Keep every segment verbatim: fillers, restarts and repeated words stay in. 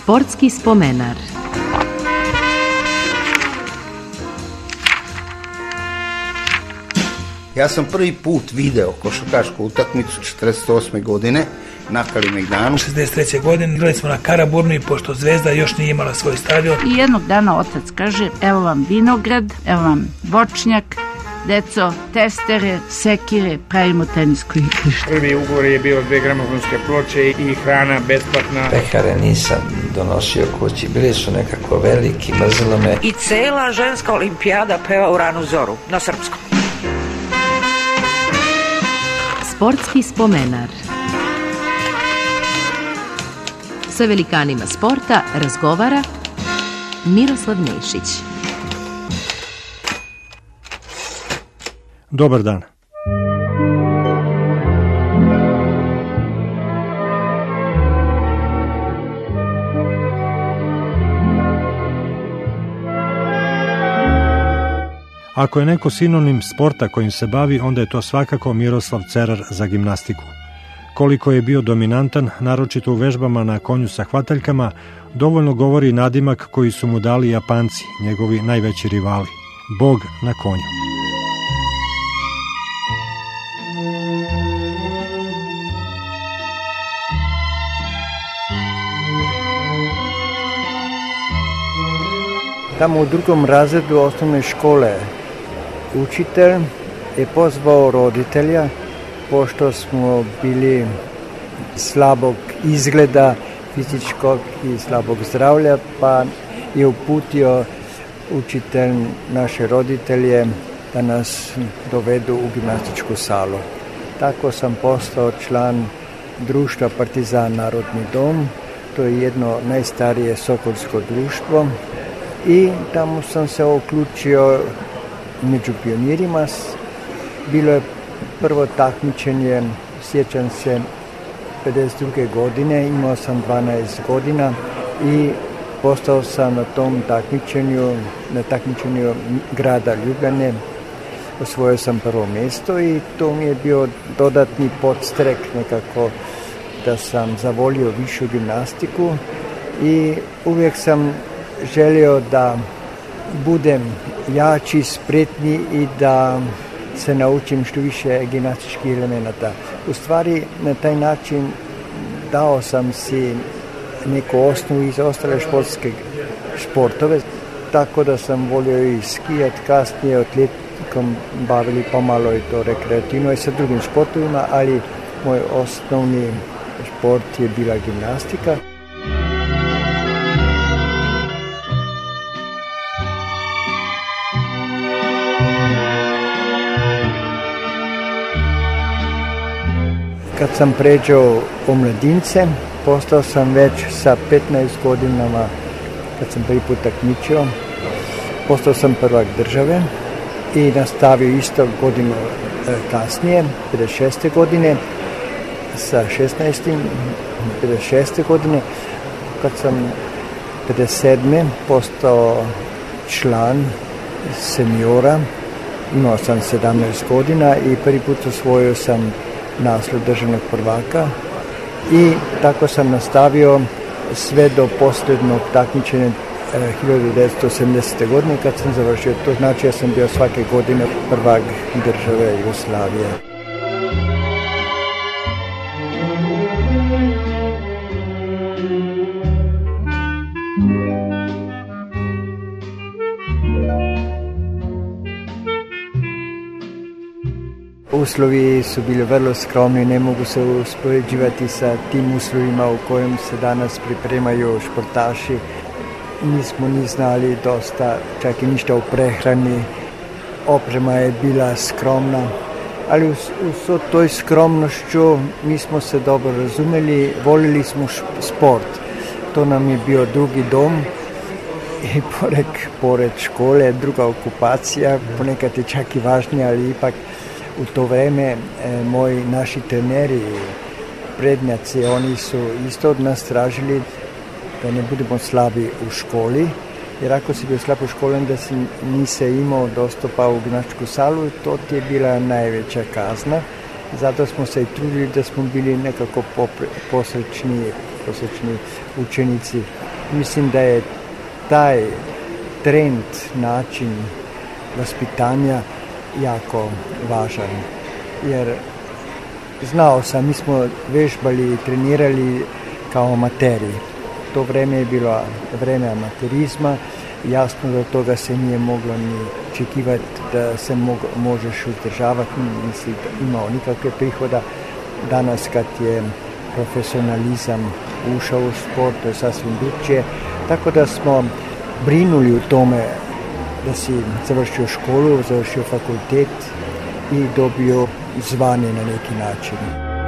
Sportski spomenar. Ja sam prvi put video košarkašku utakmicu četrdeset osme godine na Kalemegdanu. šezdeset treće godine igrali smo na Karaburnu i pošto Zvezda još nije imala svoj stadion. I jednog dana otac kaže, evo vam vinograd, evo vam voćnjak, deco, testere, sekire, pravimo tenisko igrište. Prvi ugovor je bio dve gramofonske ploče i hrana besplatna. Pehare nisam donosio kući, bili su nekako veliki, mrzilo me. I cela ženska olimpijada peva u ranu zoru, na srpskom. Sportski spomenar. Sa velikanima sporta razgovara Miroslav Nešić. Dobar dan. Ako je neko sinonim sporta kojim se bavi, onda je to svakako Miroslav Cerar za gimnastiku. Koliko je bio dominantan, naročito u vežbama na konju sa hvataljkama, dovoljno govori nadimak koji su mu dali Japanci, njegovi najveći rivali. Bog na konju. Tamo u drugom razredu osnovne škole učitelj je pozvao roditelja, pošto smo bili slabog izgleda, fizičkog i slabog zdravlja, pa je uputio učitelj naše roditelje da nas dovedu u gimnastičku salu. Tako sam postao član društva Partizan Narodni dom, to je jedno najstarije sokolsko društvo. I tamo sam se uključio među pionirima. Bilo je prvo takmičenje, sjećam se, pedeset druge godine, imao sam dvanaest godina i postao sam na tom takmičenju, na takmičenju grada Ljubljane, osvojio sam prvo mjesto i to mi je bio dodatni podstrek nekako da sam zavolio višu gimnastiku i uvijek sam želio da budem jači, spretni i da se naučim što više gimnastičkih elemenata. U stvari, na taj način dao sam si neku osnovu i za ostale športske športove, tako da sam volio i skijat, kasnije atletikom bavili pomalo i to rekreativno i sa drugim športovima, ali moj osnovni šport je bila gimnastika. Kad sam pređao u mladince, postao sam već sa petnaest godinama, kad sam prvi put takmičio, postao sam prvak države i nastavio isto godinu kasnije, pedeset šeste godine, sa šesnaestim, pedeset šeste godine, kad sam pedeset sedme postao član seniora, imao sam sedamnaest godina i prvi put osvojio sam naslov državnog prvaka i tako sam nastavio sve do posljednog takmičenja hiljadu devetsto sedamdesete godine kad sam završio. To znači ja sam bio svake godine prvak države Jugoslavije. Uslovi su bili vrlo skromni, ne mogu se uspoređivati sa tim uslovima u kojem se danas pripremaju športaši. Nismo ni znali dosta, čak i ništa o prehrani, oprema je bila skromna, ali uz, uz toj skromnošću mi smo se dobro razumeli, volili smo sport. To nam je bio drugi dom i pored, pored škole, druga okupacija, ponekad je čak i važnija, ali ipak u to vreme e, moji naši treneri, prednjaci, oni su isto od nas tražili da ne budemo slabi u školi, jer ako si bio slab u školi, onda si nisi imao dostupa u gimnastičku salu i to ti je bila najveća kazna. Zato smo se i trudili da smo bili nekako posrećni, posrećni učenici. Mislim da je taj trend, način vaspitanja jako važan. Jer znao sam, mi smo vežbali i trenirali kao amateri. To vreme je bilo vreme amaterizma. Jasno da toga se nije moglo ni očekivati da se mog, možeš uzdržavati, nisi imao nikakve prihoda. Danas kad je profesionalizam ušao u sport, to je sasvim drugčije. Tako da smo brinuli u tome da si završio školu, završio fakultet i dobio zvanje na neki način.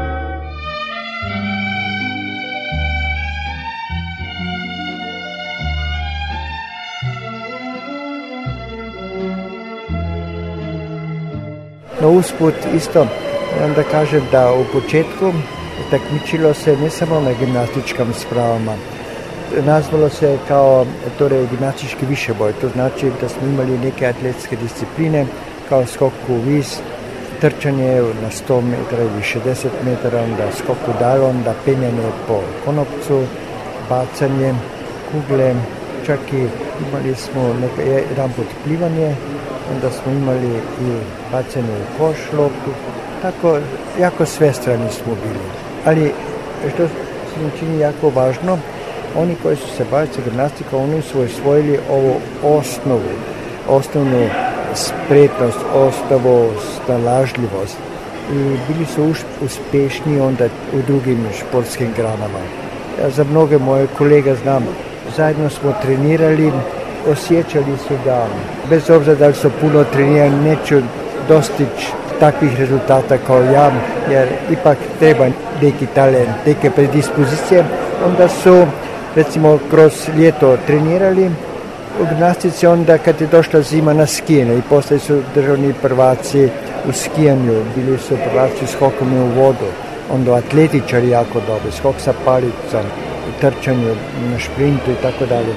No usput isto moram da kažem da u početku takmičilo se ne samo na gimnastičkim spravama. Nazvalo se kao torej, gimnastički višeboj. To znači da smo imali neke atletske discipline kao skok u vis, trčanje na sto metara ili šezdeset metara, onda skok u dalj, onda penjanje po konopcu, bacanje kugle, čak i imali smo neka, jedan put plivanje, onda smo imali i bacanje u koš loptu, tako jako svestrani smo bili. Ali što se mi čini jako važno, oni koji su se bavili sa gimnastikom, oni su osvojili ovu osnovu, osnovnu spretnost, osnovu snalažljivost i bili su uspješni onda u drugim športskim granama. Ja za mnoge moje kolega znam, zajedno smo trenirali, osjećali su da bez obzira da li su puno trenirali, neću dostići takvih rezultata kao ja, jer ipak treba neki talent, neke predispozicije. Onda su recimo kroz ljeto trenirali u gimnastici, onda kad je došla zima na skijanje i postali su državni prvaci u skijanju, bili su prvaci skokom u vodu, onda atletičari jako dobro, skok sa palicom, trčanju na šprintu i tako dalje.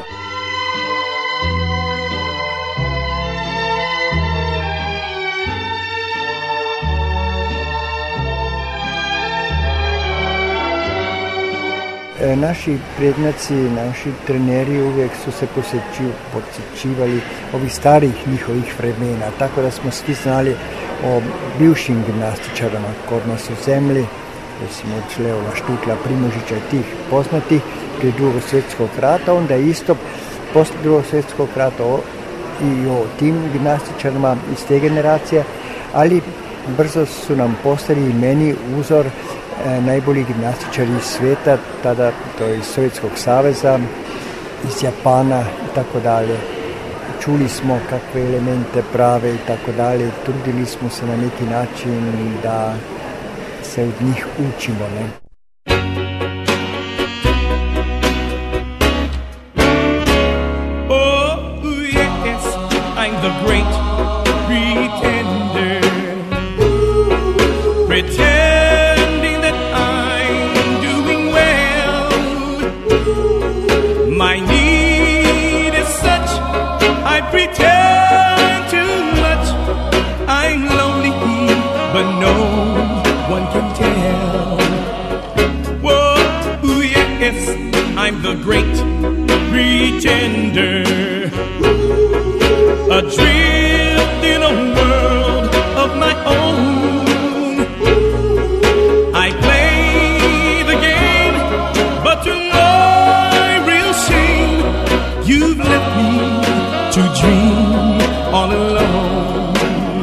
Naši prednjaci, naši treneri uvijek su se posjećivali ovih starih njihovih vremena, tako da smo svi znali o bivšim gimnastičarama kod nas u zemlji, recimo od Šleova, Štukla, Primožića i tih poznatih prije drugog svjetskog rata, onda isto posle drugog svjetskog rata i o tim gimnastičarima iz te generacije, ali brzo su nam postali i meni uzor najbolji gimnastičari iz svijeta, tada to je iz Sovjetskog saveza, iz Japana i tako dalje. Čuli smo kakve elemente prave i tako dalje, trudili smo se na neki način da se od njih učimo, ne? Oh, yes, I'm the great pretender. Pretend pretend too much. I'm lonely, but no one can tell. Whoa, yes, I'm the great pretender. Adrift in a world of my own. I play the game, but to my real shame, you've left me to dream all alone.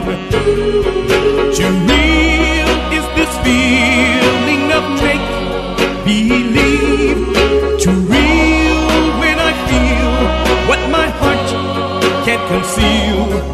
Too real is this feeling of make-believe. Too real when I feel what my heart can't conceal.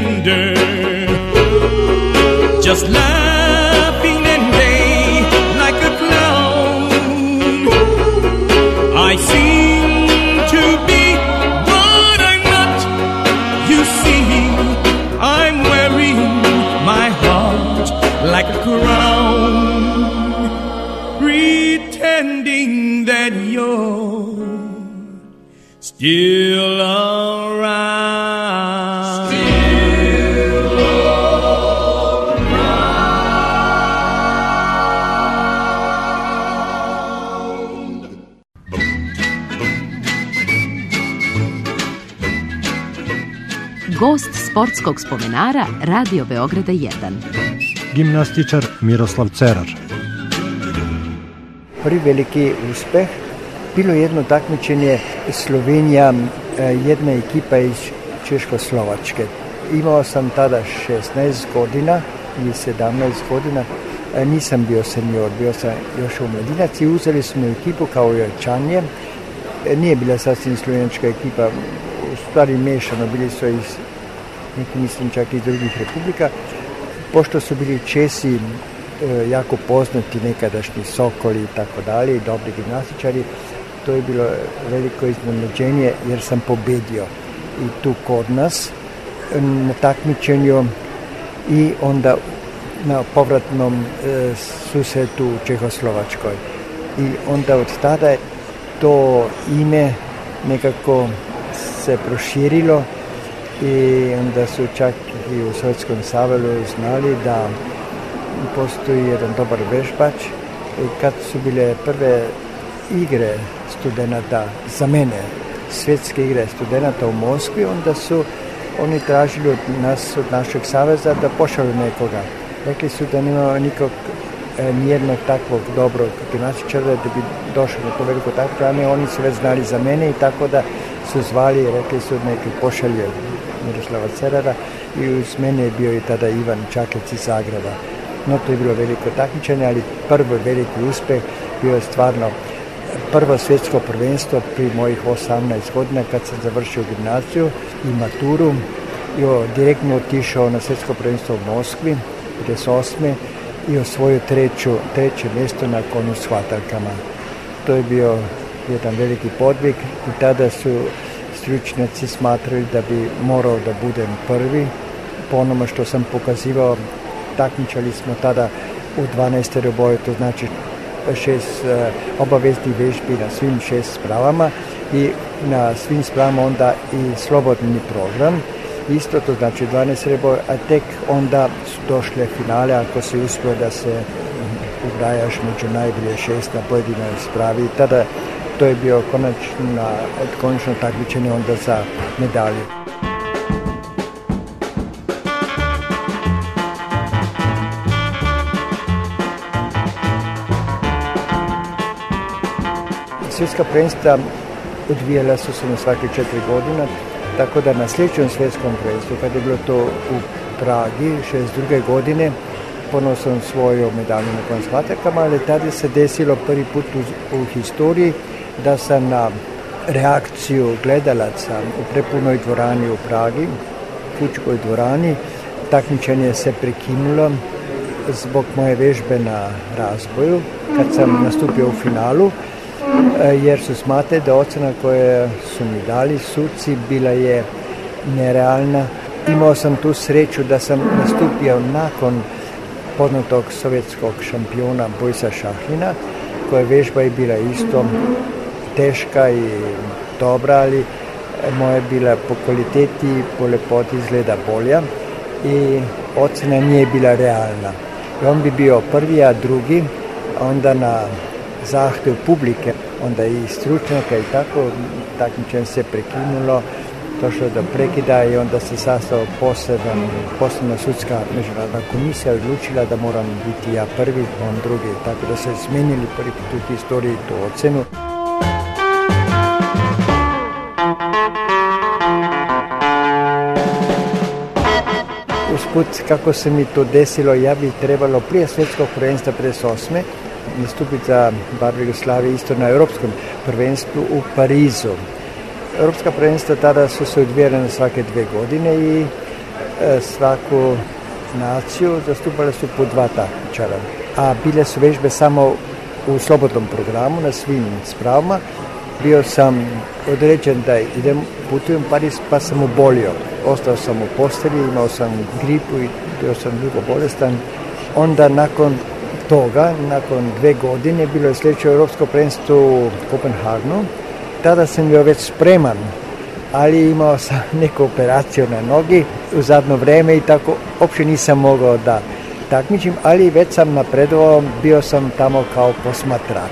tender, just laughing and gay like a clown. I seem to be what I'm not. You see, I'm wearing my heart like a crown, pretending that you're still around. Still around. Gost sportskog spomenara Radio Beograda jedan. Gimnastičar Miroslav Cerar. Prvi veliki uspeh bilo jedno takmičenje Slovenija, jedna ekipa iz Češko-Slovačke. Imao sam tada šesnaest godina ili sedamnaest godina, nisam bio senior, bio sam još u mladinac i uzeli smo ekipu kao jačanje. Nije bila sasvim slovenačka ekipa, u stvari mešano, bili su iz, neki mislim čak iz drugih republika. Pošto su bili Česi jako poznati, nekadašnji Sokoli i tako dalje, i dobri gimnastičari, to je bilo veliko iznenađenje jer sam pobedio i tu kod nas na takmičenju i onda na povratnom e, susretu u Čehoslovačkoj. I onda od tada to ime nekako se proširilo i onda su čak i u Sovjetskom savezu znali da postoji jedan dobar vežbač. I kad su bile prve igre studenata, za mene, svjetske igre studenata u Moskvi, onda su oni tražili od nas, od našeg saveza, da pošalju nekoga. Rekli su da nema nikog, nijednog takvog dobrog gimnastičara da bi došao na to veliko takmičenje. Oni su već znali za mene i tako da su zvali i rekli su neki pošalje Miroslava Cerara i uz mene je bio i tada Ivan Čakec iz Zagreba. No, to je bilo veliko takmičenje, ali prvi veliki uspeh bio je stvarno prvo svjetsko prvenstvo pri mojih osamnaest godina kad sam završio gimnaziju i maturu. Jo, direktno otišao na svjetsko prvenstvo u Moskvi, pedeset osme i osvojio treću, treće mjesto na konju s hvataljkama. To je bio jedan veliki podvig i tada su stručnjaci smatrali da bi morao da budem prvi. Po onome što sam pokazivao, takmičali smo tada u dvanaest boju, to znači šest uh, obaveznih vežbi na svim šest spravama i na svim spravama onda i slobodni program. Isto to znači dvanaest boja, a tek onda su došle finale ako se uspio da se ubrajaš među najbolje šest na pojedinoj spravi. Tada to je bio konačno, konačno takmičenje onda za medalju. Svjetska prvenstva odvijala su se na svake četiri godina, tako da na sljedećem svjetskom prvenstvu, kad je bilo to u Pragi, šezdeset druge godine, ponovno sam osvojio medalju na konju s hvataljkama, ali tada se desilo prvi put u, u historiji da sam na reakciju gledalaca u prepunoj dvorani u Pragi, Pučkoj dvorani, takmičenje se prekinulo zbog moje vežbe na razboju, kad sam nastupio u finalu, jer su smatrali da ocena koje su mi dali suci bila je nerealna. Imao sam tu sreću da sam nastupio nakon poznatog sovjetskog šampiona Bojisa Šahlina, koja vežba je bila isto teška i dobra, ali moja je bila po kvaliteti i po lepoti izgleda bolja i ocena nije bila realna. I on bi bio prvi, a drugi, onda na zahtjev publike, onda i stručnjaka i tako, takmičenje se prekinulo, došlo do prekida i onda se sastao posebna, posebna sudska međunarodna komisija odlučila da moram biti ja prvi, on drugi, tako da se izmenili prvi put u historiji tu ocenu. Usput, kako se mi to desilo, ja bi trebalo prije svjetskog prvenstva pedeset osme nastupiti za barve Jugoslavije isto na europskom prvenstvu u Parizu. Europska prvenstva tada su se odvijala na svake dve godine i svaku naciju zastupali su po dva takmičara, a bile su vežbe samo u slobodnom programu na svim spravama. Bio sam određen da idem, putujem u Pariz, pa sam obolio. Ostao sam u postelji, imao sam gripu i bio sam dugo bolestan. Onda nakon toga, nakon dve godine, bilo je sljedeće europsko prvenstvo u Kopenhagenu. Tada sam bio već spreman, ali imao sam neku operaciju na nogi u zadnje vrijeme i tako uopće nisam mogao da takmičim, ali već sam napredovao, bio sam tamo kao posmatrač.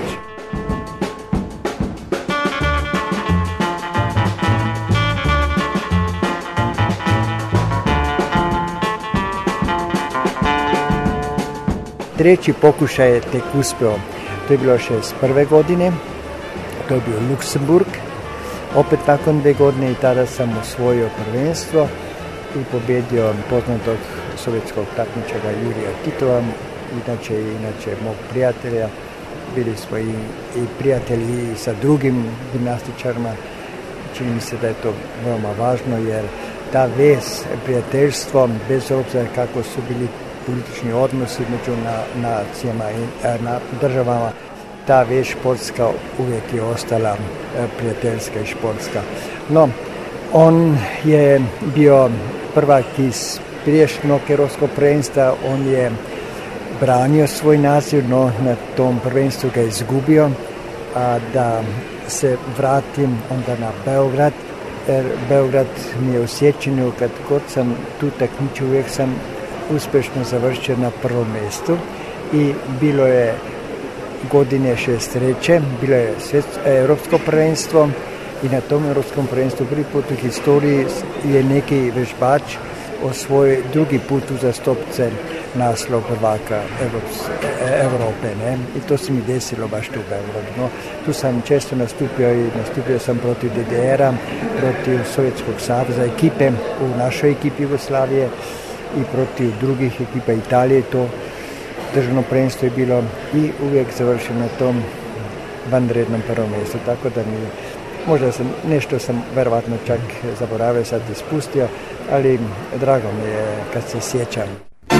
Treći pokušaj je tek uspio, to je bilo šezdeset prve godine, to je bio Luksemburg, opet nakon dve godine i tada sam osvojio prvenstvo i pobjedio poznatog sovjetskog takmičara Jurija Titova, inače i inače mog prijatelja. Bili smo i, i prijatelji i sa drugim gimnastičarima. Čini mi se da je to veoma važno jer ta vez, prijateljstvo, bez obzira kako su bili politični odnosi među na, nacijama i na državama, ta vez športska uvijek je ostala prijateljska i športska. No, on je bio prvak iz prijašnjeg europskog prvenstva, on je branio svoj naziv, no na tom prvenstvu ga je izgubio, a da se vratim onda na Beograd, jer Beograd mi je u sjećanju, kad god sam tu takmičio, uvijek sam uspješno završio na prvom mjestu i bilo je godine šezdeset treće bilo je europsko prvenstvo i na tom europskom prvenstvu prvi put u historiji je neki vežbač osvojio drugi put uzastopce naslov prvaka Europe, ne? I to se mi desilo baš tu u Beogradu. No, tu sam često nastupio i nastupio sam protiv D D R-a, protiv Sovjetskog saveza, ekipe u našoj ekipi Jugoslavije i protiv drugih ekipa Italije. To državno prvenstvo je bilo i uvijek završeno na tom vanrednom prvom mjestu, tako da mi možda sam nešto sam verovatno čak zaboravio, sad ispustio, ali drago mi je kad se sjećam.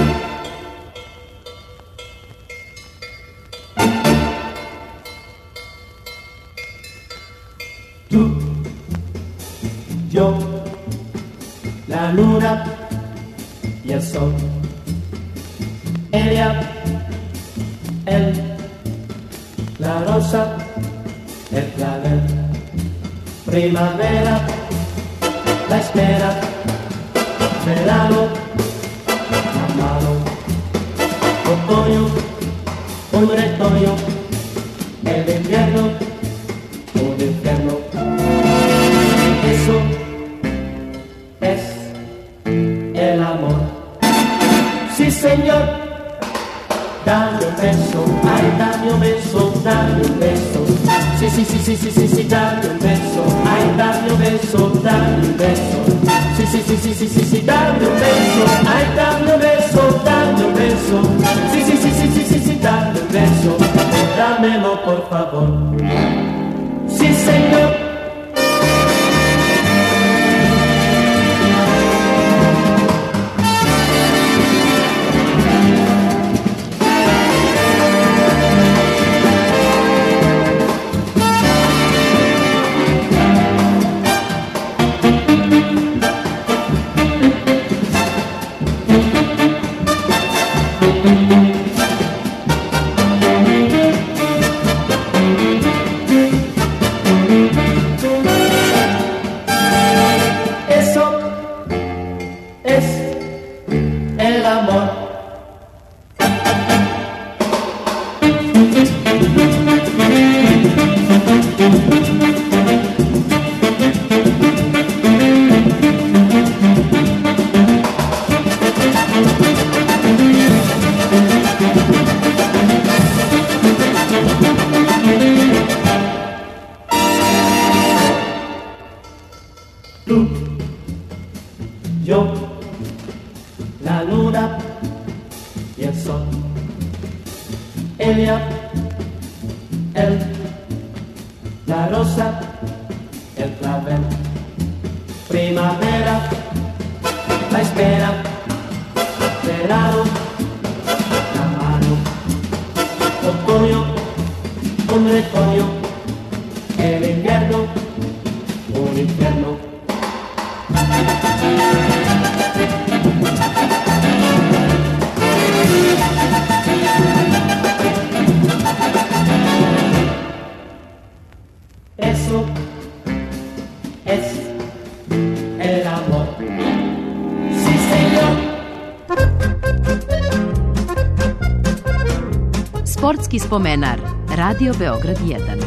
Tu, yo, la luna y el sol, ella, él, la rosa, el clavel, primavera, la espera, verano, amado, otoño, un retoño, el invierno, un infierno. Eso es el amor. Sí, señor, dame un beso, ay, dame un beso, dame un beso. Sí, sí, sí, sí, sí, sí, sí, dame un beso, ay, dame un beso, dame un beso. Sí, sí, sí, sí, sí, sí, sí, dame un beso, ay, dame un beso, dame un beso. Sí, sí, sí, sí, sí, sí, sí, dame un beso, dámelo por favor. Sí, señor. cosa espera, verano, la mano, otoño, un retoño, el invierno, un infierno. Eso es el amor. Sí, señor. Sportski spomenar, Radio Beograd jedan.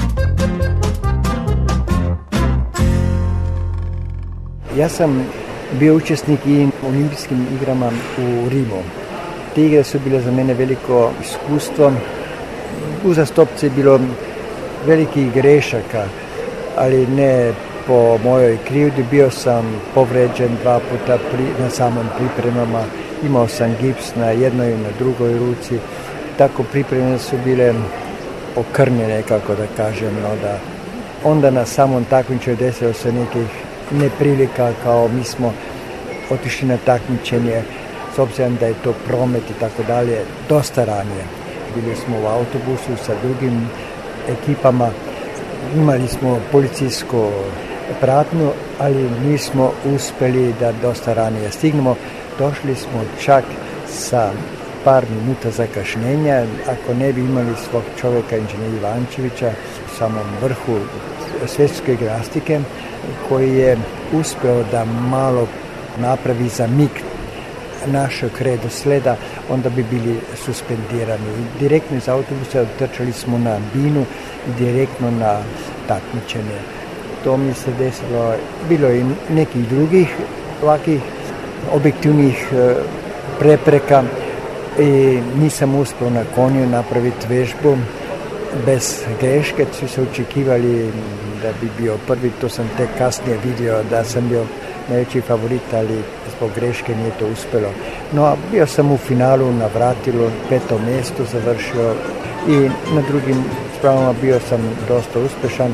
Ja sam bio učesnik i u olimpijskim igrama u Rimu. Te igre su bile za mene veliko iskustvo. Uzastopce je bilo velikih grešaka, ali ne po mojoj krivdi. Bio sam povređen dva puta pri, na samom pripremama. Imao sam gips na jednoj i na drugoj ruci. Tako pripreme su bile okrnjene, kako da kažem. No, da onda na samom takmičenju desilo se nekih neprilika, kao mi smo otišli na takmičenje s obzirom da je to promet i tako dalje, dosta ranije. Bili smo u autobusu sa drugim ekipama, imali smo policijsku pratnju, ali nismo uspeli da dosta ranije stignemo. Došli smo čak sa par minuta zakašnjenja. Ako ne bi imali svog čovjeka, inženjera Ivančevića, u samom vrhu svjetske gimnastike, koji je uspeo da malo napravi za mig našeg redosleda, onda bi bili suspendirani. Direktno iz autobusa trčali smo na binu i direktno na takmičenje. To mi se desilo, bilo i nekih drugih ovakih objektivnih prepreka i nisam uspio na konju napraviti vežbu bez greške. Svi su očekivali da bi bio prvi, to sam tek kasnije vidio da sam bio najveći favorit, ali zbog greške nije to uspjelo. No, bio sam u finalu na vratilu, peto mjesto završio i na drugim spravama bio sam dosta uspješan.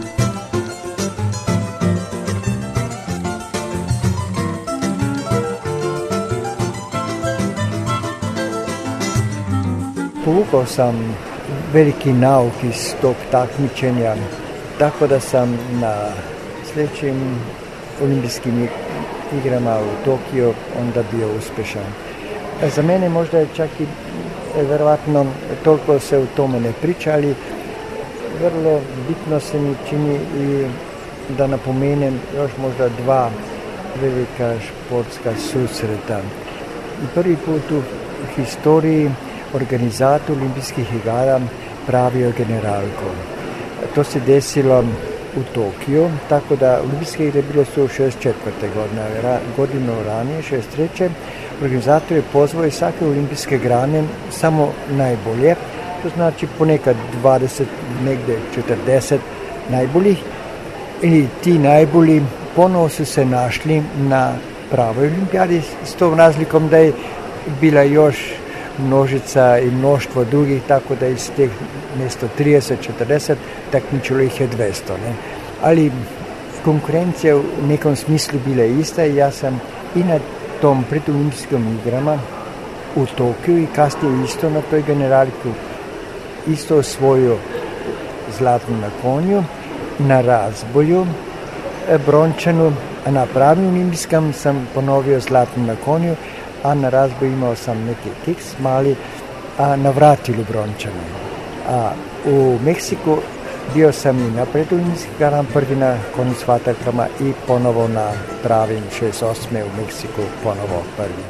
Povukao sam veliki nauk iz tog takmičenja, tako da sam na sljedećim olimpijskim igrama u Tokiju onda bio uspješan. Za mene možda je čak i verovatno toliko se u tome ne priča, ali vrlo bitno se mi čini i da napomenem još možda dva velika športska susreta. I prvi put u historiji organizator olimpijskih igara pravio generalko. To se desilo u Tokiju, tako da olimpijske igre bilo su u šezdeset četvrte godine, godinu ranije, šezdeset treće Organizator je pozvao iz svake olimpijske grane samo najbolje, to znači ponekad dvadeset, negde četrdeset najboljih, i ti najbolji ponovo su se našli na pravoj olimpijadi, s tom razlikom da je bila još množica i mnoštvo drugih, tako da iz teh mjesto trideset četrdeset takmičilo ih je dvjesto. Ne? Ali konkurencija u nekom smislu bila ista i ja sam i na tom predolimpijskim igrama u Tokiju i kasnije isto na toj generalku isto osvojio zlatnu na konju, na razboju brončanu, a na pravim olimpijskom sam ponovio zlatnu na konju, a na razboju imao sam neki kiks mali, a na vratilu brončanu. A u Meksiku bio sam i na predolimpijskim igrama prvi na konju s hvataljkama i ponovo na pravim šezdeset osme u Meksiku ponovo prvi.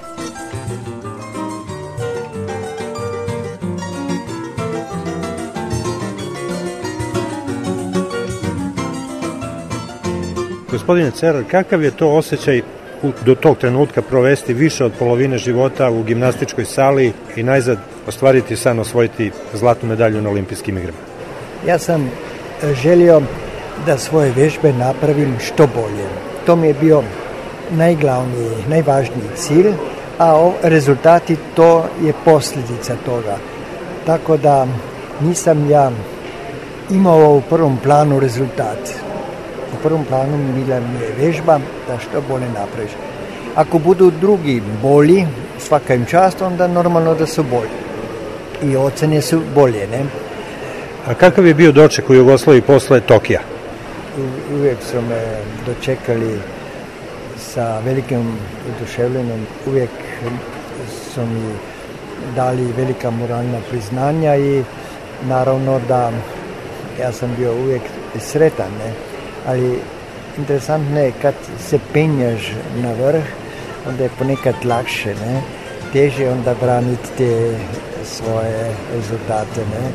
Gospodine Cerar, kakav je to osjećaj do tog trenutka provesti više od polovine života u gimnastičkoj sali i najzad ostvariti san, osvojiti zlatnu medalju na olimpijskim igrama? Ja sam želio da svoje vježbe napravim što bolje. To mi je bio najglavniji, najvažniji cilj, a rezultati to je posljedica toga. Tako da nisam ja imao u prvom planu rezultat. U prvom planu bila mi je vježba da što bolje napraviš. Ako budu drugi bolji, svaka im čast, onda normalno da su bolji. I ocene su bolje, ne? A kakav je bio doček u Jugoslaviji posle Tokija? U, uvijek su me dočekali sa velikim oduševljenom, uvijek su mi dali velika moralna priznanja i naravno da ja sam bio uvijek sretan, ne? Ali interesantno je kad se penješ na vrh, onda je ponekad lakše, ne? Teže onda braniti te svoje rezultate, ne?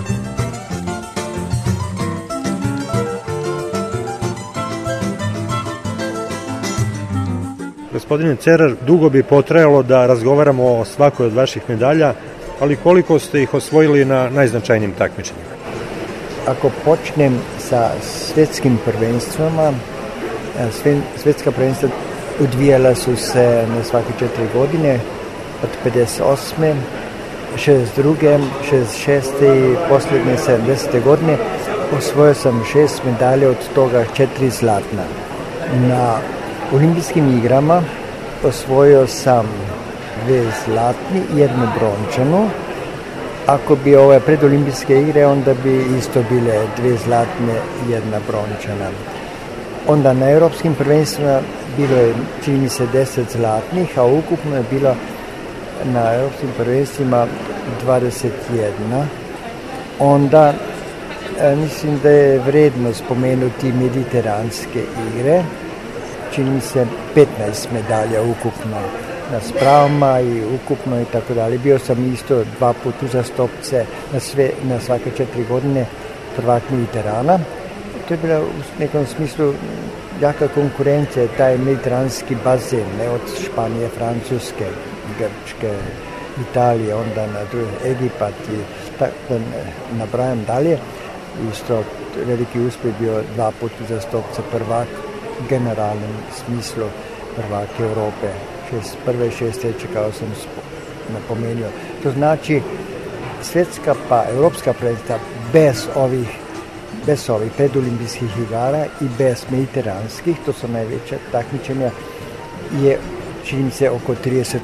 Gospodine Cerar, dugo bi potrajalo da razgovaramo o svakoj od vaših medalja, ali koliko ste ih osvojili na najznačajnijim takmičenjima? Ako počnem sa svjetskim prvenstvama, svjetska prvenstva odvijala su se na svake četiri godine, od pedeset osme, šezdeset druge, šezdeset šeste i posljednje sedamdesete godine. Osvojio sam šest medalja, od toga četiri zlatna. Na olimpijskim igrama osvojio sam dve zlatni i jednu brončanu. Ako bi ove predolimpijske igre, onda bi isto bile dve zlatne i jedna brončana. Onda na europskim prvenstvima bilo je, čini mi se, deset zlatnih, a ukupno je bilo na europskim prvenstvima dvadeset jedna. Onda e, mislim da je vredno spomenuti mediteranske igre. Čini mi se petnaest medalja ukupno na spravama i ukupno i tako dalje. Bio sam isto dva puta uzastopce na, sve, na svake četiri godine prvak Mediterana. To je bila u nekom smislu jaka konkurencija, taj mediteranski bazen, ne, od Španije, Francuske, Grčke, Italije, onda na druge, Egipat i tako da nabrajam dalje. Isto veliki uspjeh bio dva puta uzastopce prvak u generalnom smislu prvak Europe. šezdeset prve i šezdeset treće kao sam napomenuo. To znači svjetska pa europska predstava bez ovih bez ovih predolimpijskih igara i bez mediteranskih, to su najveća takmičenja, je čini mi se oko trideset.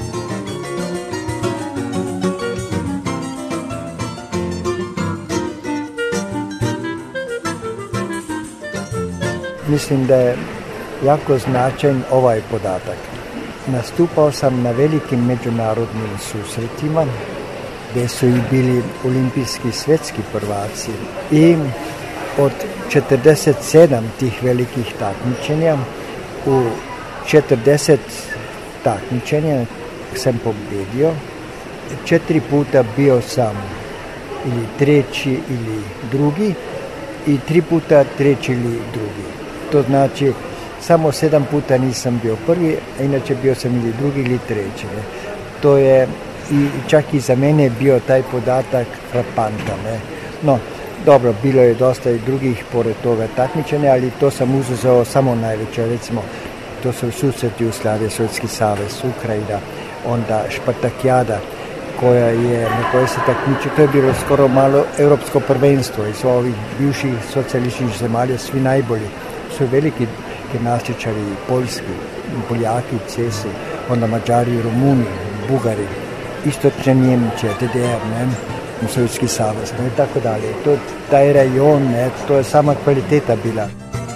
Mislim da je jako značajan ovaj podatak. Nastupao sam na velikim međunarodnim susretima gdje su i bili olimpijski svjetski prvaci i od četrdeset sedam tih velikih takmičenja u četrdeset takmičenja sam pobjedio. Četiri puta bio sam ili treći ili drugi i tri puta treći ili drugi. To znači samo sedam puta nisam bio prvi, a inače bio sam ili drugi ili treći. Ne. To je i čak i za mene bio taj podatak frapantan. Ne. No, dobro, bilo je dosta i drugih pored toga takmičenja, ali to sam uzeo samo najveće. Recimo, to su susret Jugoslavije, Sovjetski savez, Ukrajina, onda Špartakijada, koja je, na kojoj se takmiči, to je bilo skoro malo europsko prvenstvo i sva ovih bivših socijalističkih zemalja, svi najbolji. Su veliki gimnastičari, poljski, Poljaki, Česi, onda Mađari, Rumuni, Bugari, istočne Njemče, D D R, ne, Sovjetski savez, ne, i tako dalje. To, taj rajon, ne, to je sama kvaliteta bila.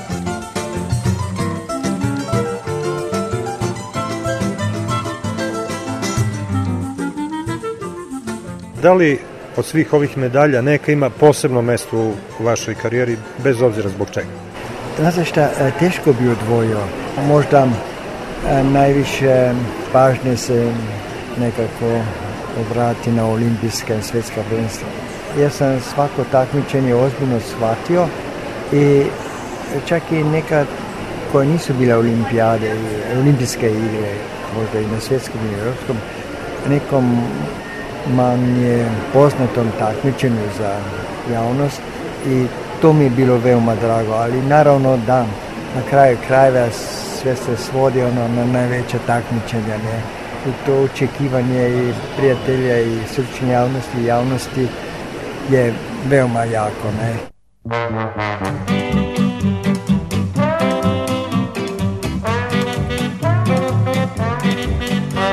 Da li od svih ovih medalja neka ima posebno mesto u vašoj karijeri, bez obzira zbog čega? Znate šta, teško bi odvojio. Možda najviše pažnje se nekako obrati na olimpijska i svjetska prvenstva. Ja sam svako takmičenje ozbiljno shvatio i čak i neka koje nisu bile olimpijade, olimpijske igre, možda i na svjetskom i europskom, nekom manje poznatom takmičenju za javnost i to mi je bilo veoma drago, ali naravno da na kraju krajeva sve se svodi ono na najveća takmičenja, ne? I to očekivanje i prijatelja i stručne javnosti i javnosti je veoma jako, ne?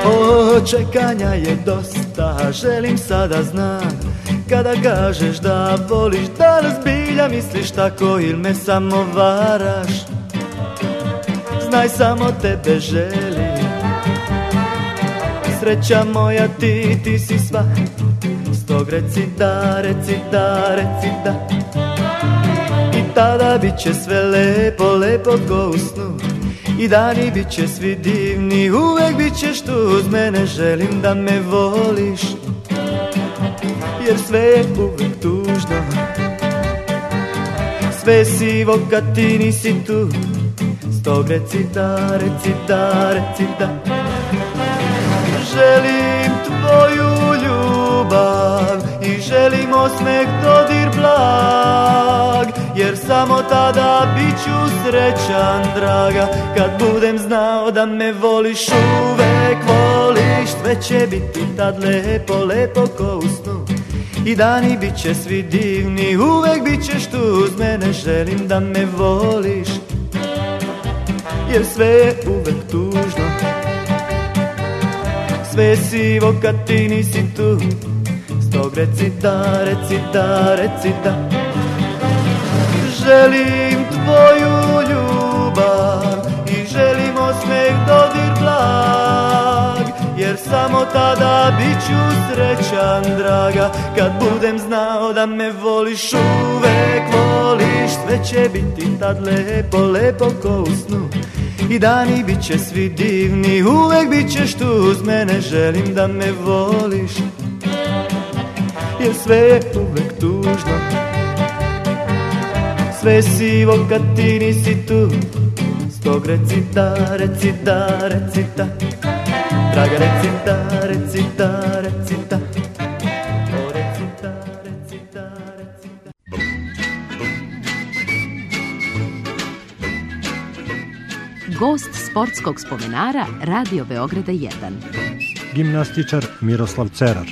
O, čekanja je dosta, želim sada znam. Kada kažeš da voliš, da li zbilja misliš tako ili me samo varaš? Znaj, samo tebe želim. Sreća moja ti, ti si sva. Stog reci da, reci da, reci da. I tada bit će sve lepo, lepo ko u snu. I dani bit će svi divni, uvek bit ćeš tu uz mene. Želim da me voliš, jer sve je uvek tužno. Sve je sivo kad ti nisi tu. Stog reci da, reci da, reci da. Želim tvoju ljubav i želim osmeh, dodir blag, jer samo tada bit ću srećan, draga. Kad budem znao da me voliš, uvek voliš. Sve će biti tad lepo, lepo ko u snu. I dani bit će svi divni, uvek bit ćeš tu uz mene. Želim da me voliš, jer sve je uvek tužno. Sve je sivo kad ti nisi tu. Stog reci da, reci da, reci da. Želim tvoju ljubav i želim osmeh, dodir blag, jer samo tada bit ću srećan, draga. Kad budem znao da me voliš, uvek voliš. Sve će biti tad lepo, lepo ko u snu. I dani bit će svi divni, uvek bit ćeš tu uz mene. Želim da me voliš, jer sve je uvek tužno. Sve je sivo kad ti nisi tu. Stog reci da, reci da, reci da. Draga, reci da, reci da, reci da. O, reci da, reci da, reci da. Gost sportskog spomenara Radio Beograda jedan. Gimnastičar Miroslav Cerar.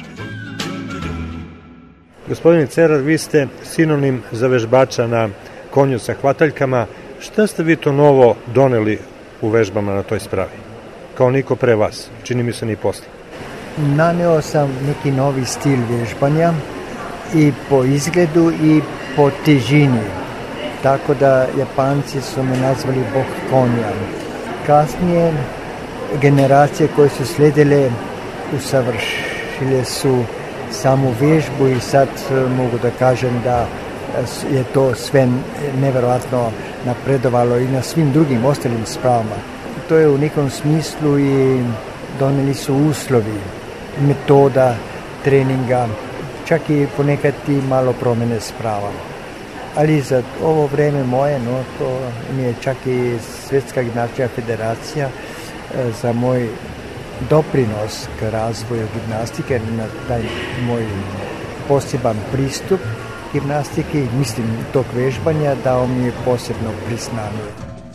Gospodine Cerar, vi ste sinonim za vežbača na konju sa hvataljkama. Šta ste vi to novo doneli u vežbama na toj spravi? Kao niko pre vas, čini mi se ni posle. Naneo sam neki novi stil vežbanja i po izgledu i po težini. Tako da Japanci su me nazvali bog konja. Kasnije generacije koje su sledile usavršile su samu vežbu i sad mogu da kažem da je to sve neverovatno napredovalo i na svim drugim ostalim spravama. To je u nekom smislu i doneli su uslovi, metoda treninga, čak i ponekad i malo promene sprava. Ali za ovo vreme moje, no, to mi je čak i Svetska gimnastička federacija za moj doprinos k razvoju gimnastike, na taj moj poseban pristup gimnastike, mislim tog vežbanja, dao mi je posebno priznanje.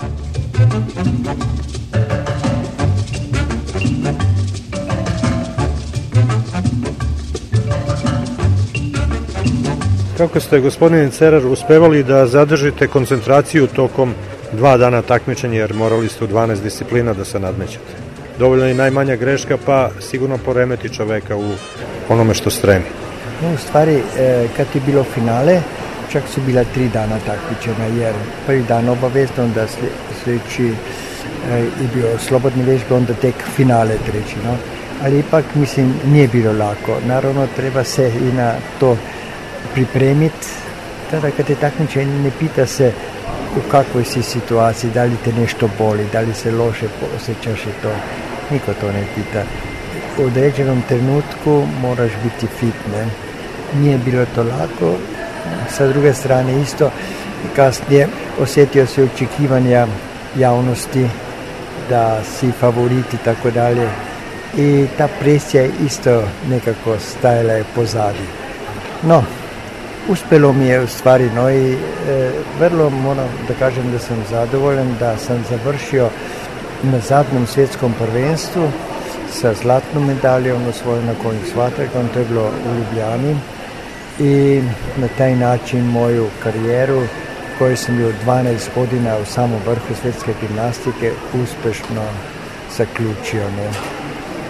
Kako ste, gospodine Cerar, uspevali da zadržite koncentraciju tokom dva dana takmičenja, jer morali ste u dvanaest disciplina da se nadmećete? Dovoljno je najmanja greška, pa sigurno poremeti čoveka u onome što stremi. No, u stvari, kad je bilo finale, čak su bila tri dana takmičenja, jer prvi dan obavezno, onda sljedeći je bio slobodni vežbe, onda tek finale treći. No? Ali ipak, mislim, nije bilo lako. Naravno, treba se i na to pripremiti. Tada kad je takmičenje, ne pita se u kakvoj si situaciji, da li te nešto boli, da li se loše osjećaš i to. Niko to ne pita. U određenom trenutku moraš biti fit, ne? Nije bilo to lako. Sa druge strane isto, kasnije osjetio se očekivanja javnosti da si favorit i tako dalje. I ta presija isto nekako stajala je pozadi. No, uspelo mi je u stvari, no i e, vrlo moram da kažem da sam zadovoljan da sam završio na zadnjem svjetskom prvenstvu sa zlatnom medaljom osvojeno na konju s hvataljkom, to je bilo u Ljubljani, i na taj način moju karijeru koju sam bio dvanaest godina u samom vrhu svjetske gimnastike uspešno zaključio. Ne?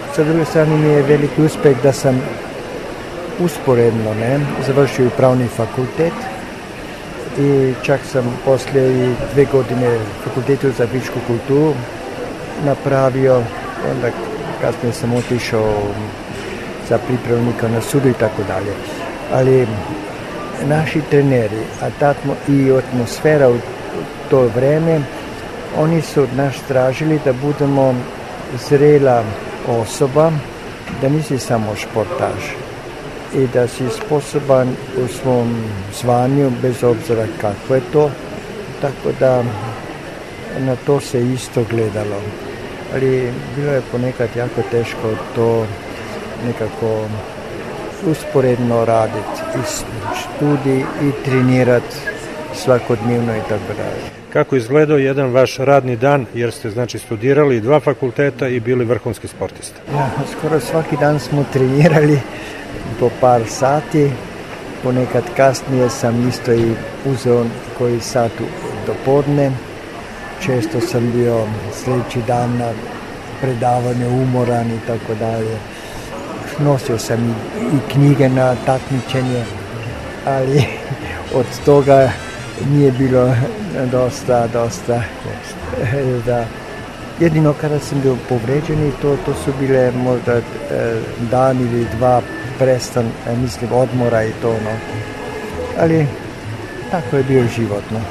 sa druge strane mi je veliki uspeh da sam usporedno ne, završio i pravni fakultet i čak sam poslije i dve godine fakultetu za fizičku kulturu napravio, onda kasnije sam otišao za pripravnika na sudu i tako dalje. Ali naši treneri, a tatmo i atmosfera u to vreme, oni su od nas tražili da budemo zrela osoba, da nisi samo športaš i da si sposoban u svom zvanju bez obzira kako je to, tako da na to se isto gledalo. Ali bilo je ponekad jako teško to nekako usporedno raditi i studij i trenirati svakodnevno i tako dalje. Kako izgledao jedan vaš radni dan, jer ste znači studirali dva fakulteta i bili vrhunski sportista? Ja, skoro svaki dan smo trenirali po par sati, ponekad kasnije sam isto i uzeo koji sat do podne. Često sam bio sljedeći dan na predavanje umoran i tako dalje. Nosio sam i, i knjige na takmičenje, ali od toga nije bilo dosta, dosta. Da. Jedino kada sam bio povređen, to, to su bile možda e, dan ili dva prestan, e, mislim, odmora i to, no. Ali tako je bio životno.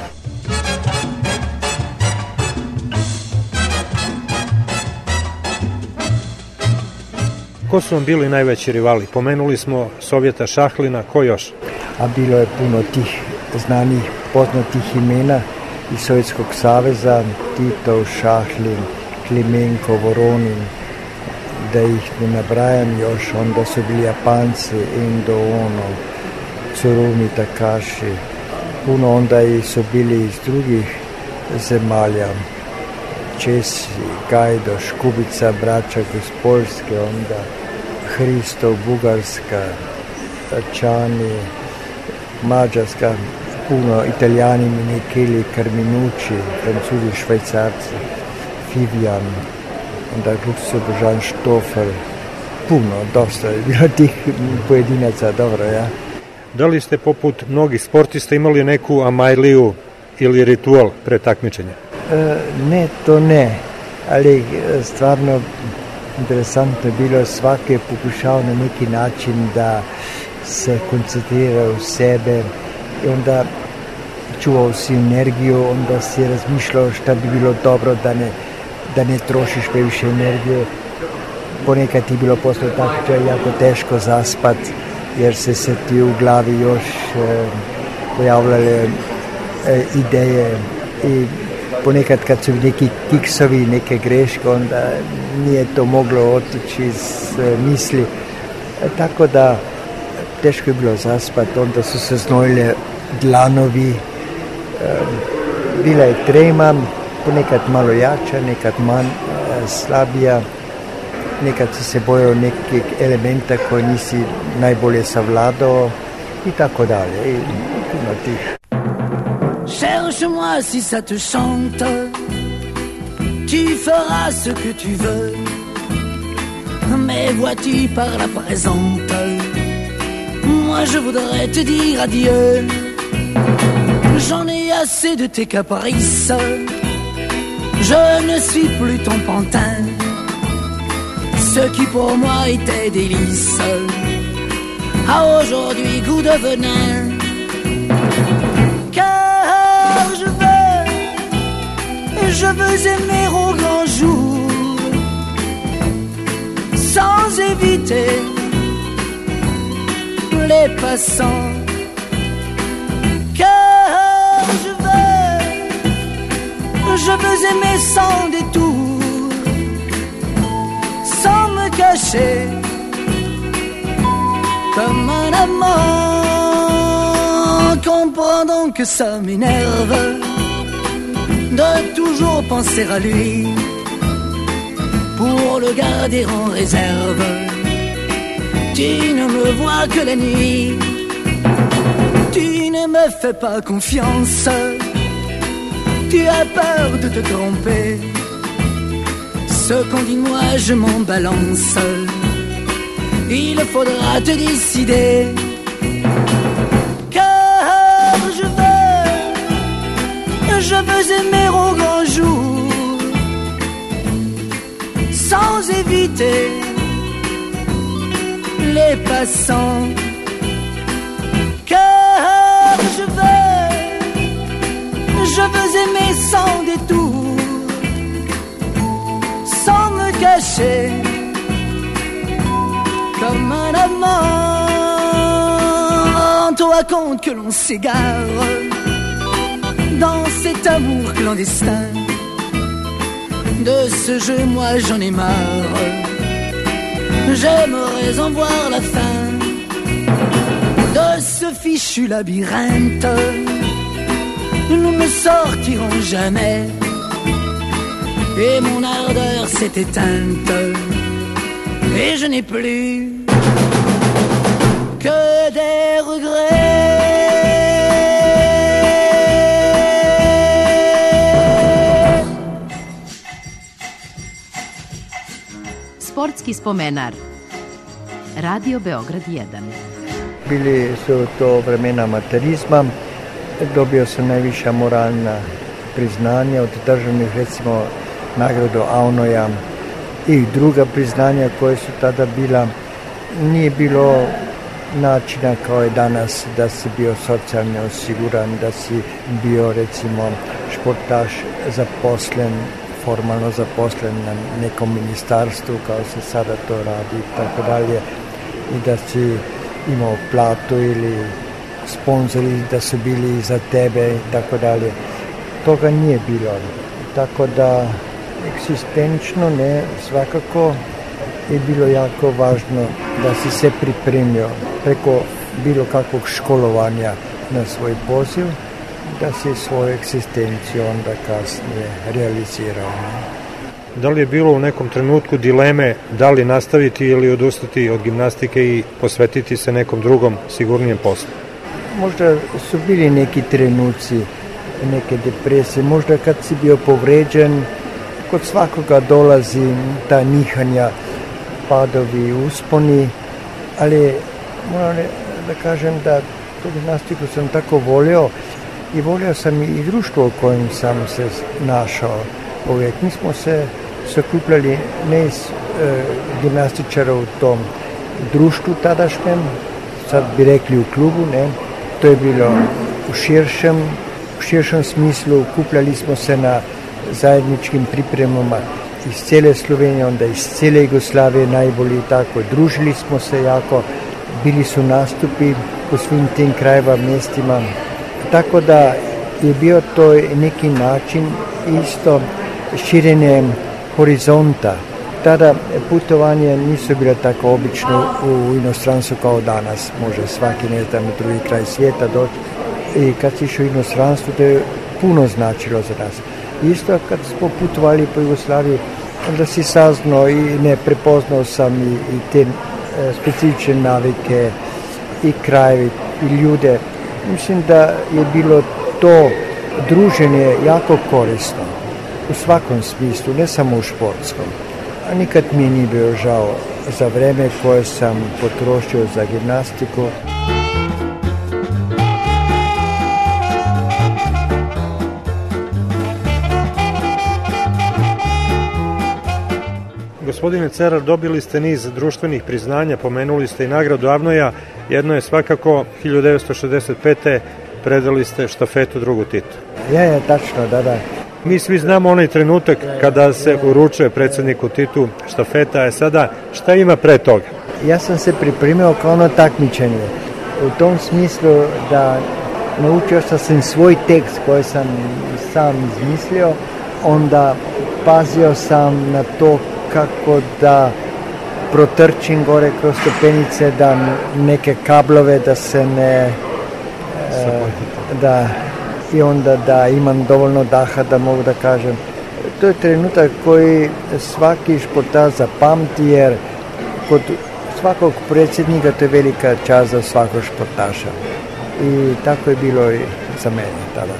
Ko su vam bili najveći rivali? Pomenuli smo Sovjeta Šahlina, ko još? A bilo je puno tih znanih, poznatih imena iz Sovjetskog saveza, Tito, Šahlin, Klimenko, Voronin, da ih ne nabrajam još, onda su bili Japanci, Endo, Ono, Tsurumi, Takashi, puno onda i su bili iz drugih zemalja, Česi, Gajdoš, Kubica, Bračak iz Poljske, onda Hristo, Bugarska, Čani, Mađarska, puno Italijani, Minikeli, Carminucci, Francuzi, Švajcarci, Fivian, onda Russo, Božan Štofer, puno, dosta je bilo tih pojedinaca, dobro, ja. Da li ste poput mnogih sportista imali neku amajliju ili ritual pre takmičenja? E, ne, to ne, ali stvarno interesantno je bilo, svaki je pokušao na neki način da se koncentrira u sebe i onda čuvao si energiju, onda si razmišljao šta bi bilo dobro da ne, da ne trošiš previše energije. Ponekad ti bilo poslije tako jako teško zaspat, jer se se ti u glavi još e, pojavljale e, ideje i ponekad kad su neki kiksovi, neke greške, onda nije to moglo otići iz e, misli. E, tako da teško je bilo zaspati, onda su se znojile dlanovi, e, bila je trema, ponekad malo jača, nekad manj e, slabija, nekad si se bojao nekih elementa koji nisi najbolje savladao i tako dalje. I puno tih. Cherche-moi si ça te chante, tu feras ce que tu veux, mais vois-tu par la présente, moi je voudrais te dire adieu. J'en ai assez de tes caprices, je ne suis plus ton pantin, ce qui pour moi était délice a aujourd'hui goût de venin. Car je veux, je veux aimer au grand jour, sans éviter les passants. Car je veux, je veux aimer sans détour, sans me cacher comme un amant. Comprends donc que ça m'énerve de toujours penser à lui pour le garder en réserve. Tu ne me vois que la nuit, tu ne me fais pas confiance, tu as peur de te tromper. ce qu'on dit de moi, je m'en balance. Il faudra te décider, car je veux, je veux aimer au grand jour, sans éviter les passants. Car je veux, je veux aimer sans détour, sans me cacher, comme un amant. On te raconte que l'on s'égare dans cet amour clandestin. De ce jeu, moi j'en ai marre, j'aimerais en voir la fin de ce fichu labyrinthe. Nous ne sortirons jamais et mon ardeur s'est éteinte et je n'ai plus que des regrets. Sportski spomenar. Radio Beograd jedan. Bili su to vremena amaterizma, dobio sam najviša moralna priznanja od državnih, recimo nagradu Aunoja i druga priznanja koje su tada bila. Nije bilo načina kao je danas da si bio socijalno osiguran, da si bio recimo športaš zaposlen, formalno zaposlen na nekom ministarstvu kao se sada to radi i tako dalje, i da si imao platu ili sponzori da su bili za tebe i tako dalje. Toga nije bilo. Tako da egzistenčno ne, svakako je bilo jako važno da si se pripremio preko bilo kakvog školovanja na svoj poziv, da si svoju egzistenciju onda kasnije realizirao. Da li je bilo u nekom trenutku dileme da li nastaviti ili odustati od gimnastike i posvetiti se nekom drugom sigurnijem poslu? Možda su bili neki trenuci, neke depresije, možda kad si bio povređen, kod svakoga dolazi ta nihanja, padovi, usponi, ali moram da kažem da tu gimnastiku sam tako volio i volio sam i društvo u kojem sam se našao uvijek. Mi smo se sakupljali ne iz e, gimnastičara u tom društvu tadašnjem, sad bi rekli u klubu, ne, to je bilo u širšem, u širšem smislu, kupljali smo se na zajedničkim pripremama iz cijele Slovenije, onda iz cijele Jugoslavije najbolji, tako, družili smo se jako, bili su nastupi po svim tim krajeva, mjestima, tako da je bio to neki način isto širenje horizonta. Tada putovanje nisu bilo tako obično u inostranstvu kao danas, može svaki, ne znam, u drugi kraj svijeta doći, i kad si išao u inostranstvu, to je puno značilo za nas. Isto kad smo putovali po Jugoslaviji, onda si saznao i ne prepoznao sam i, i te e, specifične navike i krajevi i ljude. Mislim da je bilo to druženje jako korisno u svakom smislu, ne samo u športskom. A nikad mi nije bio žao za vreme koje sam potrošio za gimnastiku. Gospodine Cerar, dobili ste niz društvenih priznanja, pomenuli ste i nagradu Avnoja, jedno je svakako hiljadu devetsto šezdeset pete predali ste štafetu drugu Titu. Ja, je, tačno, da, da. Mi svi znamo onaj trenutak kada se uručuje predsjedniku Titu štafeta, je sada šta ima pre toga? Ja sam se pripremio kao ono takmičenje, u tom smislu da naučio sam svoj tekst koji sam sam izmislio, onda pazio sam na to kako da protrčim gore kroz stepenice, da neke kablove da se ne e, da i onda da imam dovoljno daha da mogu da kažem. To je trenutak koji svaki športaš zapamti, jer kod svakog predsjednika to je velika čast za svakog športaša. I tako je bilo i za mene tada.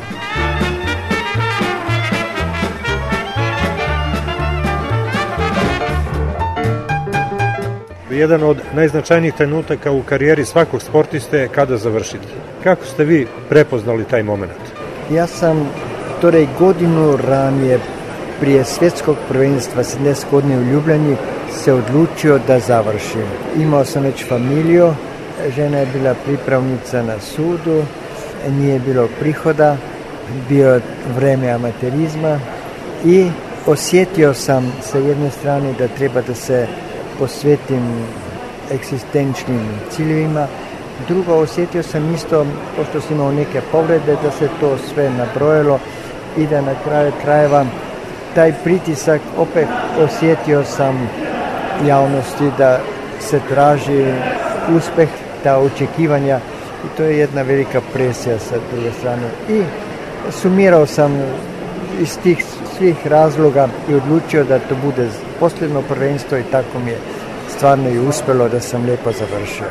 Jedan od najznačajnijih trenutaka u karijeri svakog sportiste je kada završiti. Kako ste vi prepoznali taj moment? Ja sam torej godinu ranije prije svjetskog prvenstva sedamdeset godine u Ljubljani se odlučio da završim. Imao sam već familiju, žena je bila pripravnica na sudu, nije bilo prihoda, bio vreme amaterizma i osjetio sam sa jedne strane da treba da se posvetim egzistenčnim ciljevima. Drugo, osjetio sam isto, pošto sam imao neke povrede, da se to sve nabrojilo i da na kraju krajeva taj pritisak opet osjetio sam javnosti da se traži uspeh, ta očekivanja i to je jedna velika presija sa druge strane. I sumirao sam iz tih svih razloga i odlučio da to bude posljedno prvenstvo i tako mi je stvarno i uspjelo da sam lijepo završio.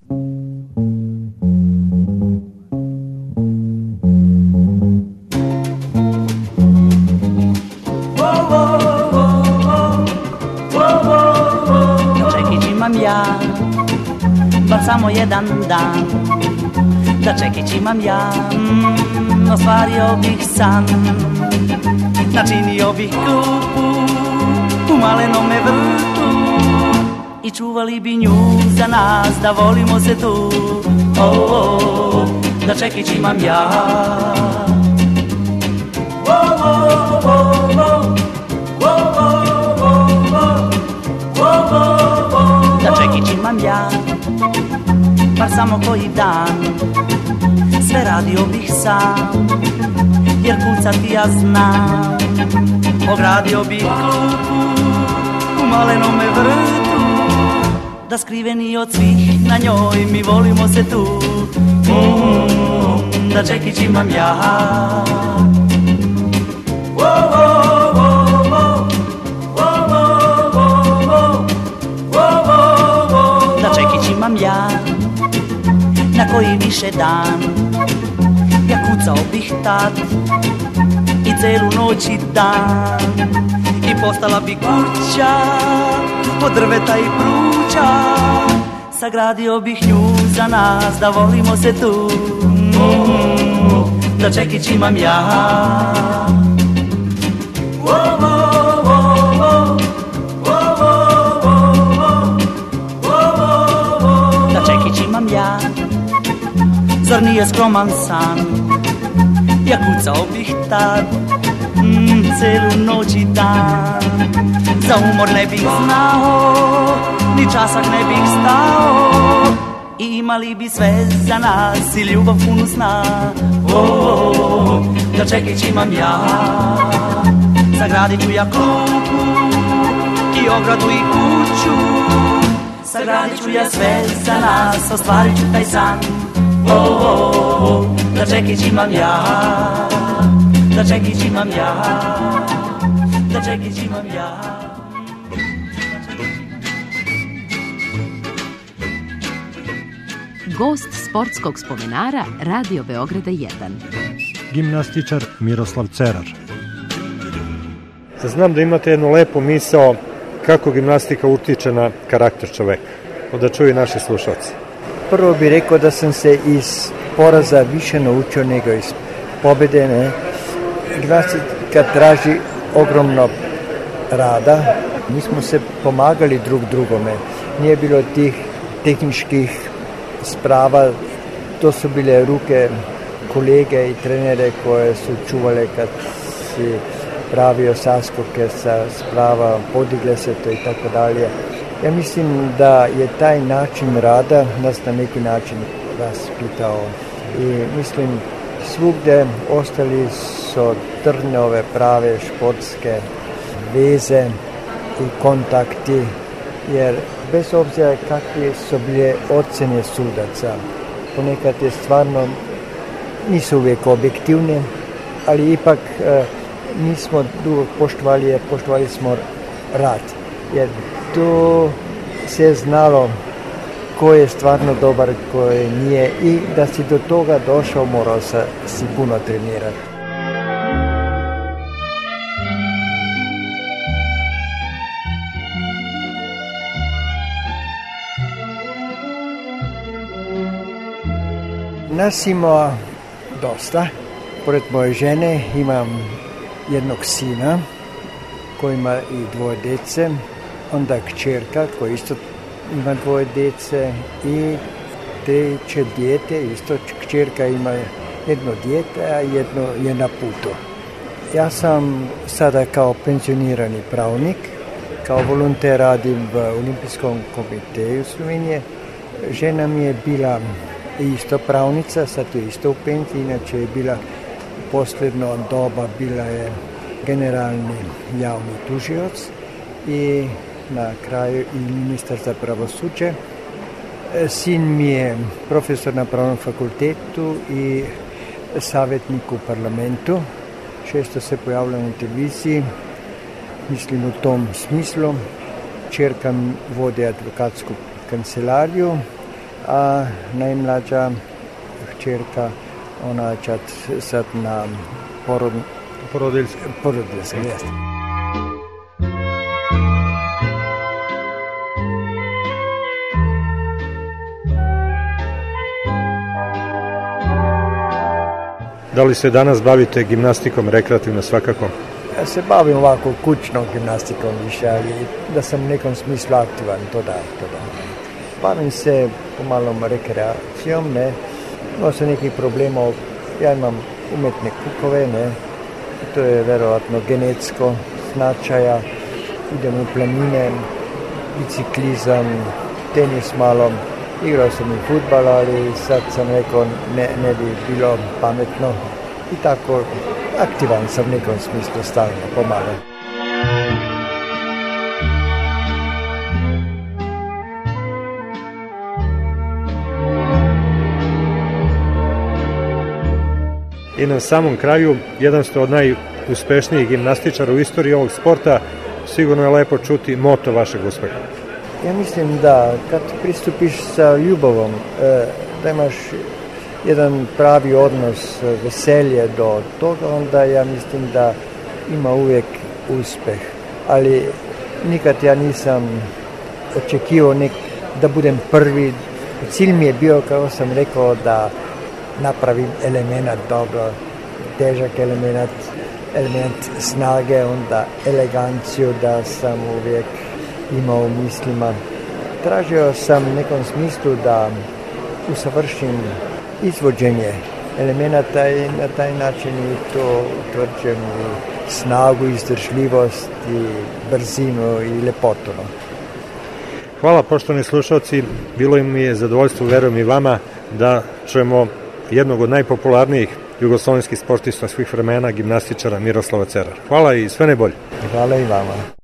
Čekić imam ja, bar samo jedan dan. Da čekić imam ja, mm, ostvario bih san. Načinio bih klupu u malenome vrtu i čuvali bi nju za nas, da volimo se tu. Oh, oh, da čekić imam ja. Oh, oh, oh, oh. Oh, oh, oh, oh. Oh, oh, oh. Da čekić imam ja, bar samo koji dan. Sve radio bih sam, jer kucati ja znam. Ogradio bih klupu u malenome vrtu, da skriveni od svih na njoj mi volimo se tu. Mm, da čekić imam ja. Oh, oh, oh, oh. Oh, oh, oh, oh. Oh, oh, oh. Da čekić imam ja, na koji više dan. Ja kucao bih tad i celu noć i dan, i postala bi kuća od drveta i pruća. Sagradio bih nju za nas, da volimo se tu. Mm, da čekić imam ja. Oh, oh, oh, oh. Oh, oh, oh, oh. Oh, oh. Da čekić imam ja, zar nije skroman san? Ja kucao bih tad, mm, celu noć i dan. Za umor ne bih znao, ni časak ne bih stao, i imali bi sve za nas i ljubav punu sna. Oh, oh, oh, da čekić imam ja. Sagradit ću ja klupu i ogradu i kuću. Sagradit ću ja sve za nas, ostvarit ću taj san. Oh, oh, oh, da čekić imam ja. Da čekić imam ja. Da čekić imam ja. Gost sportskog spomenara Radio Beograda jedan. Gimnastičar Miroslav Cerar. Znam da imate jednu lepu misao kako gimnastika utiče na karakter čoveka. Da čuju naši slušalci. Prvo bih rekao da sam se iz poraza više naučio nego iz pobjede. Ne? Gimnastika traži ogromno rada. Mi smo se pomagali drug drugome. Nije bilo tih tehničkih sprava. To su bile ruke kolege i trenere koje su čuvale kad si pravio saskoke sa sprava, podigle se to i tako dalje. Ja mislim da je taj način rada nas na neki način raspitao i mislim svugde ostali su trne ove prave športske veze i kontakti, jer bez obzira kakve su bile ocjene sudaca, ponekad je stvarno nisu uvijek objektivne, ali ipak e, nismo dugo poštovali, poštovali smo rad, jer tu se je znalo ko je stvarno dobar, ko je nije, i da si do toga došao morao se si puno trenirati. Nas ima dosta. Pored moje žene imam jednog sina koji ima i dvoje djece, onda kćerka koja isto ima dvoje djece i treće dijete, isto kćerka ima jedno dijete, a jedno je na putu. Ja sam sada kao penzionirani pravnik, kao volonter radim v Olimpijskom komiteju Slovenije. Žena mi je bila isto pravnica, sad je isto u penziji, inače je bila posljedno doba, bila je generalni javni tužioc i na kraju i ministar za pravosuđe. Sin mi je profesor na pravnom fakultetu i savjetnik u parlamentu. Često se pojavlja na televiziji, mislim u tom smislu. Čerka vodi advokatsku kancelariju, a najmlađa čerka, ona je sad na porod... porodiljskom. Porodiljskom, jeste. Da li se danas bavite gimnastikom, rekreativno svakako? Ja se bavim ovako kućnom gimnastikom više, ali da sam u nekom smislu aktivan, to da, to da. Bavim se pomalom rekreacijom, ne. Imao sam nekih problema, ja imam umetne kukove, ne. To je verovatno genetsko značaja. Idem u planine, biciklizam, tenis malo. Igrao sam i fudbal, ali sad sam rekao ne, ne bi bilo pametno. I tako aktivan sam u nekom smislu stalno, pomalo. I na samom kraju, jedan ste od najuspešnijih gimnastičara u istoriji ovog sporta, sigurno je lepo čuti moto vašeg uspeha. Ja mislim da kad pristupiš sa ljubavom, da imaš jedan pravi odnos, veselje do toga, onda ja mislim da ima uvijek uspeh. Ali nikad ja nisam očekivao nek, da budem prvi. Cilj mi je bio, kako sam rekao, da napravim element dobro, težak element, element snage, onda eleganciju da sam uvijek imao u mislima. Tražio sam u nekom smislu da usavršim izvođenje elemenata i na taj način i to utvrđujem i snagu, izdržljivost i brzinu i lepotu. Hvala poštovani slušalci, bilo mi je zadovoljstvo, verujem i vama, da čujemo jednog od najpopularnijih jugoslovenskih sportista svih vremena, gimnastičara Miroslava Cerara. Hvala i sve najbolje. Hvala i vama.